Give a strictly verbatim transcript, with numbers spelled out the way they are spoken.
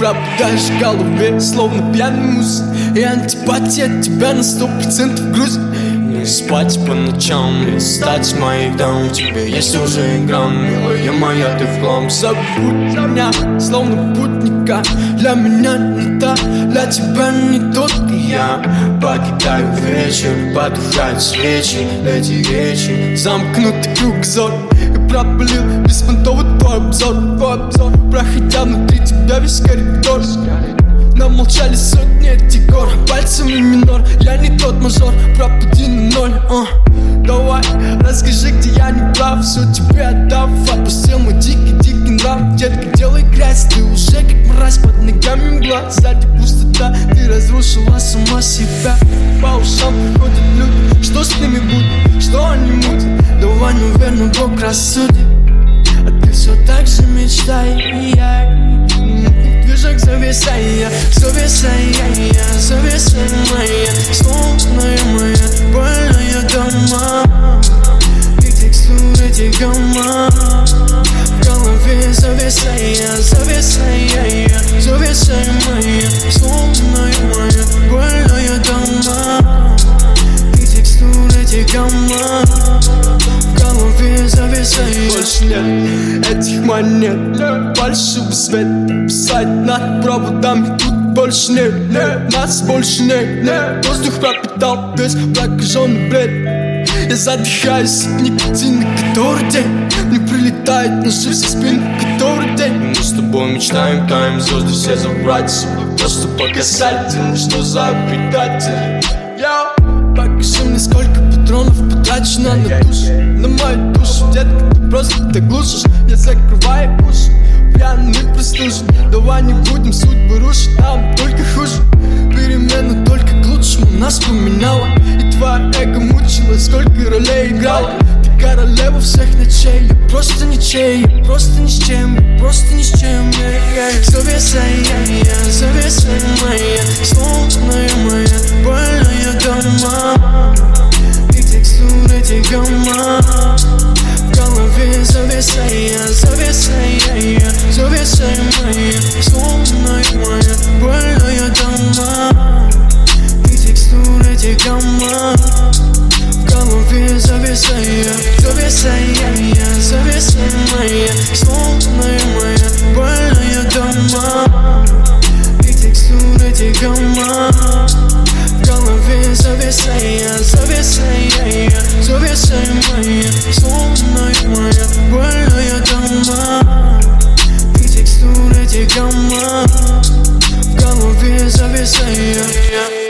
пропадаешь в голове, словно пьяный мусор. И антипатия тебя на сто процентов грузит. Не спать по ночам, не стать моих дам. В тебе есть уже игра, милая моя, ты в хлам. Забудь меня, словно путника. Для меня не та, для тебя не тот. И я покидаю вечер, потухают свечи. Эти речи, замкнутый кругозор. И пропалил беспонтовый твой обзор, твой обзор. Проходя внутри тебя весь коридор. Нам молчали сотни этих гор, пальцами минор. Я не тот мажор, пропади на ноль. uh. Давай, расскажи, где я не прав. Все тебе отдав, отпустил мой дикий-дикий нрав. Детка, делай грязь, ты уже как мразь. Под ногами мгла, сзади пустота. Ты разрушила сама себя. По ушам приходят люди, что с ними будет, что они мутят. Давай, наверное, Бог рассудит. А ты все так же мечтай. Движок зависая, зависая, зависая моя, сложная моя, больная дома. И текстуры эти гамма в голове зависая, зависая, зависая моя, сложная моя, больная дома. И текстуры эти гамма в голове зависая. Больше нет этих монет, большого света. Писать над проводами тут больше нет, нет. Нас больше нет, нет. Воздух пропитал весь прокаженный бред. Я задыхаюсь от никотина, который день мне прилетает на жизнь со спины, который день. Мы с тобой мечтаем, таем звезды все забрать. Просто показательно, что за предатель. Покажи мне, сколько патронов потрачено на душу, на мою душу. Детка, ты просто так глушишь, я закрываю уши. Пьяный простужен, давай не будем судьбы рушить, нам только хуже. Перемена только к лучшему нас поменяла. И твоя эго мучила, сколько ролей играла. Ты королева всех ночей, я просто ничей, я просто ни с чем, я просто ни с чем. Зависая, зависая моя, сложная моя, больная дома. И текстуры эти гамма в голове зависая, зависая, зависая моя, сложная моя, больная дома. И текстуры эти гамма в голове зависая, зависая, зависая моя, сложная моя, больная дома. И текстуры эти гамма в голове зависая, зависая, зависая моя, сложная моя, больная дома. И текстуры эти гамма в голове зависая.